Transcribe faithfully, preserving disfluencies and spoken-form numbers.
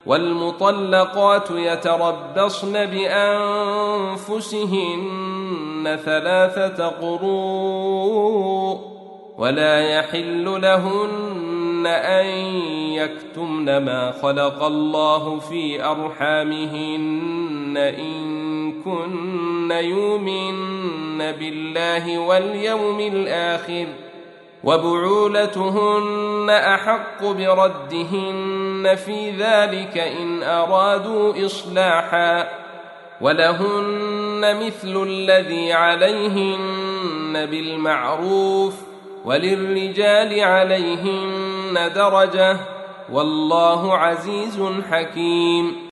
والمطلقات يتربصن بأنفسهن ثلاثة قروء ولا يحل لهن أن يكتمن ما خلق الله في أرحامهن إن كن يؤمن بالله واليوم الآخر وبعولتهن أحق بردهن في ذلك إن أرادوا إصلاحا ولهن مثل الذي عليهن بالمعروف وللرجال عليهن درجة والله عزيز حكيم.